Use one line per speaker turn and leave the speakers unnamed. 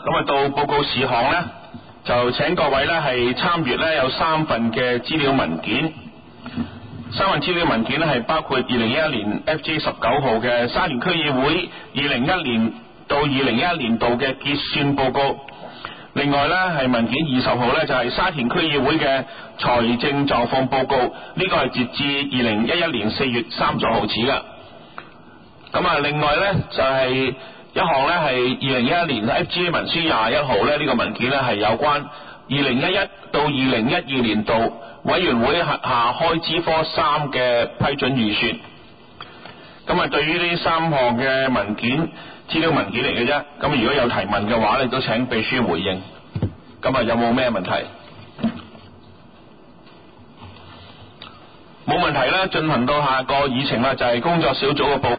咁到報告事項呢，就請各位呢係參閱呢有3份嘅資料文件。3份資料文件呢係包括2011年 FJ 19號嘅沙田區議會2001年到2011年度嘅結算報告。另外呢係文件20號呢，就係沙田區議會嘅財政狀況報告，呢個係截至2011年4月30號止嘅。咁另外呢，就係一項呢係2011年 FGA 文書21號呢，呢個文件呢係有關2011到2012年度委員會轄下開支科3嘅批准預算。咁對於呢3項嘅文件資料文件嚟嘅啫，咁如果有提問嘅話，你都請秘書回應。咁有冇咩問題？冇問題呢，進行到下個議程啦，就係工作小組嘅報告。